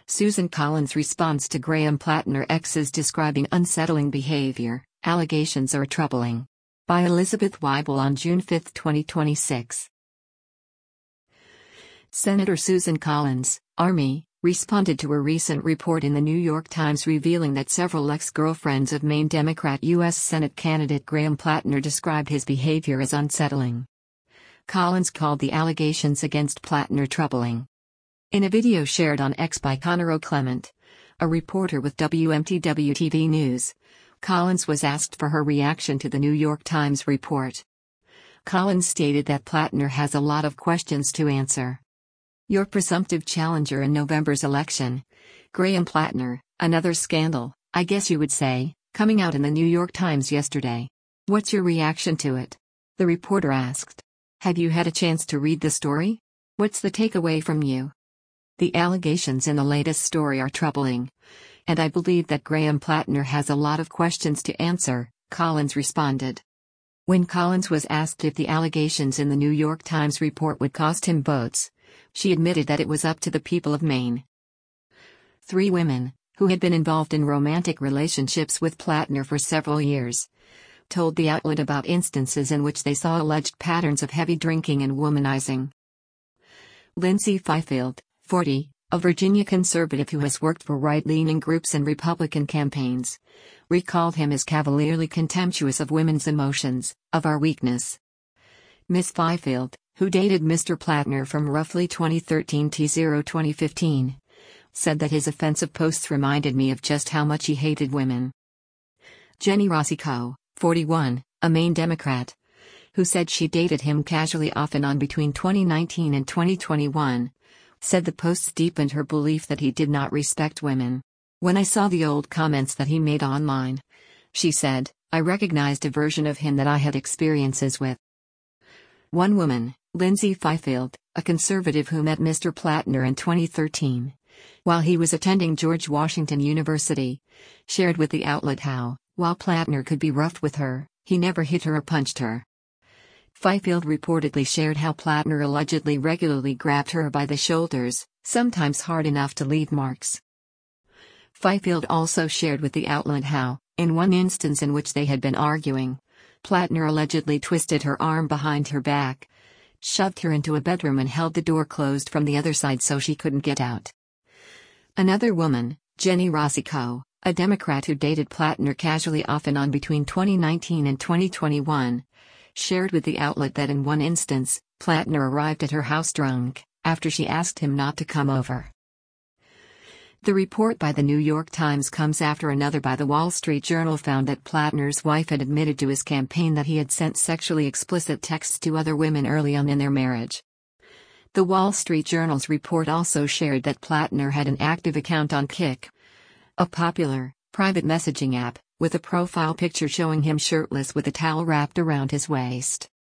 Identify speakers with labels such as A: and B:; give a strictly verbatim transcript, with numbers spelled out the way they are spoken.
A: Susan Collins responds to Graham Plattner ex's describing unsettling behavior. Allegations are troubling. By Elizabeth Weibel on June fifth, twenty twenty-six. Senator Susan Collins, Army, responded to a recent report in the New York Times revealing that several ex-girlfriends of Maine Democrat U S Senate candidate Graham Plattner described his behavior as unsettling. Collins called the allegations against Plattner troubling. In a video shared on X by Connor O'Clement, a reporter with W M T W T V News, Collins was asked for her reaction to the New York Times report. Collins stated that Plattner has a lot of questions to answer. Your presumptive challenger in November's election, Graham Plattner, another scandal, I guess you would say, coming out in the New York Times yesterday. What's your reaction to it? The reporter asked. Have you had a chance to read the story? What's the takeaway from you? The allegations in the latest story are troubling, and I believe that Graham Plattner has a lot of questions to answer, Collins responded. When Collins was asked if the allegations in the New York Times report would cost him votes, she admitted that it was up to the people of Maine. Three women, who had been involved in romantic relationships with Plattner for several years, told the outlet about instances in which they saw alleged patterns of heavy drinking and womanizing. Lindsay Fifield, forty, a Virginia conservative who has worked for right-leaning groups and Republican campaigns, recalled him as cavalierly contemptuous of women's emotions, of our weakness. Miss Fifield, who dated Mister Plattner from roughly twenty thirteen to twenty fifteen, said that his offensive posts reminded me of just how much he hated women. Jenny Rossico, forty-one, a Maine Democrat, who said she dated him casually off and on between twenty nineteen and twenty twenty-one, said the posts deepened her belief that he did not respect women. When I saw the old comments that he made online, she said, I recognized a version of him that I had experiences with. One woman, Lindsay Fifield, a conservative who met Mister Plattner in twenty thirteen, while he was attending George Washington University, shared with the outlet how, while Plattner could be rough with her, he never hit her or punched her. Fifield reportedly shared how Plattner allegedly regularly grabbed her by the shoulders, sometimes hard enough to leave marks. Fifield also shared with the outlet how, in one instance in which they had been arguing, Plattner allegedly twisted her arm behind her back, shoved her into a bedroom and held the door closed from the other side so she couldn't get out. Another woman, Jenny Rossico, a Democrat who dated Plattner casually off and on between twenty nineteen and twenty twenty-one, shared with the outlet that in one instance, Plattner arrived at her house drunk, after she asked him not to come over. The report by the New York Times comes after another by the Wall Street Journal found that Plattner's wife had admitted to his campaign that he had sent sexually explicit texts to other women early on in their marriage. The Wall Street Journal's report also shared that Plattner had an active account on Kik, a popular, private messaging app, with a profile picture showing him shirtless with a towel wrapped around his waist.